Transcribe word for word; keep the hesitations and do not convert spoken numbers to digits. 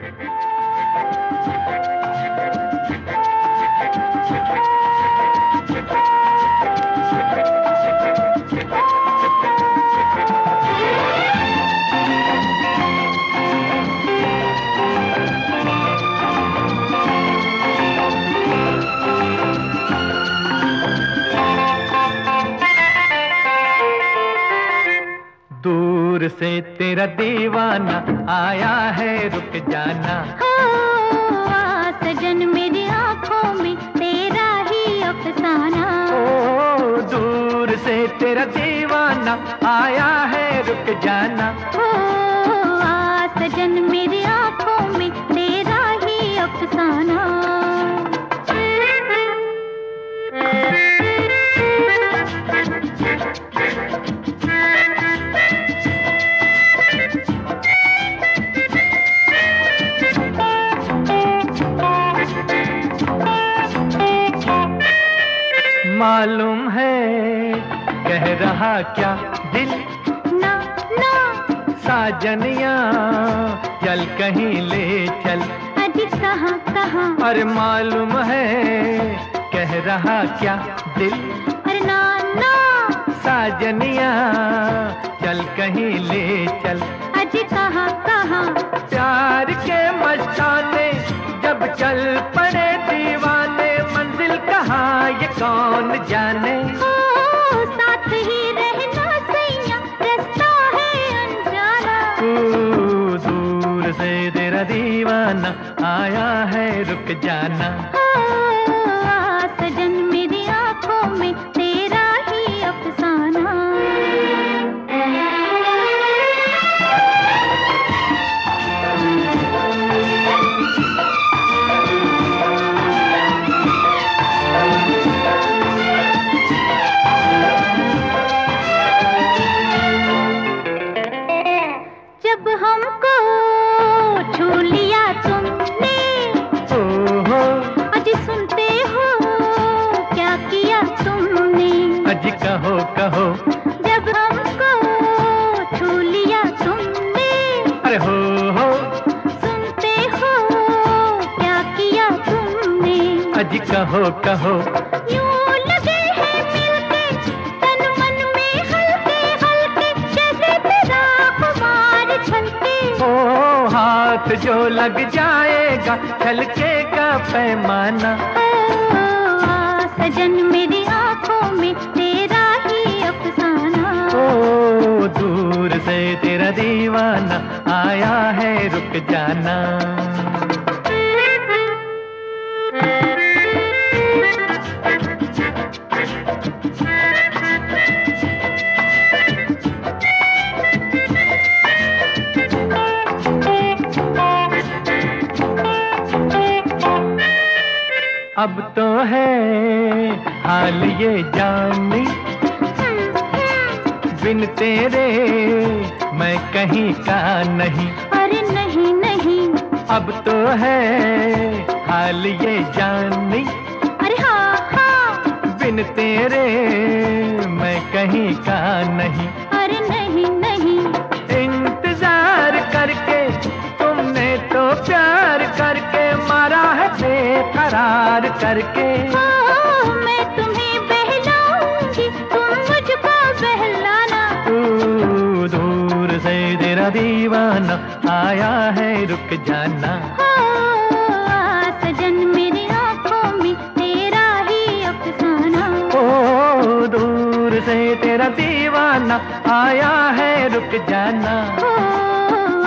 दूर से तेरा दीवाना आया है, रुक जाना। हो आ सजन मेरी आंखों में तेरा ही अफसाना। ओ दूर से तेरा दीवाना आया है, रुक जाना। हो आ सजन मेरी आंखों में तेरा ही अफसाना। मालूम है कह रहा क्या दिल, ना ना साजनिया चल कहीं ले चल। अजी कहाँ कहाँ, अरे मालूम है कह रहा क्या दिल, अरे ना ना साजनिया चल कहीं ले चल। अजी कहाँ कहाँ, प्यार के मस्ताने जब चल पड़े दीवाने, मंजिल कहाँ ये कौन जाने। ओ साथ ही रहना सैया, रास्ता है अनजाना। ओ दूर से तेरा दीवाना आया है, रुक जाना। ओ आ सजन मेरी आंखों में तेरा ही अफसाना। जब हमको छू लिया तुमने, ओहो अजी सुनते हो क्या किया तुमने। अजी कहो कहो, जब हमको छू लिया तुमने, अरे हो हो सुनते हो क्या किया तुमने। अजी कहो कहो, यूं लगे हैं मिलके तन मन में हल्के हल्के, जैसे तेरा खुमार छलके। ओ हाथ जो लग जाएगा छलकेगा पैमाना। ओ आ सजन मेरी आंखों में तेरा ही अफसाना। ओ दूर से तेरा दीवाना आया है, रुक जाना। अब तो है हाल ये जानी, बिन तेरे मैं कहीं का नहीं। अरे नहीं नहीं, अब तो है हाल ये जानी, अरे हाँ हाँ, बिन तेरे मैं कहीं का नहीं। अरे नहीं नहीं, इंतजार करके तुमने तो प्यार करके मारा है बेकरार करके। ओ मैं तुम्हें बहलाऊंगी, तुम मुझको बहलाना। ओ दूर से तेरा दीवाना आया है, रुक जाना। ओ आ सजन मेरी आंखों में तेरा ही अफसाना। ओ दूर से तेरा दीवाना आया है, रुक जाना। ओ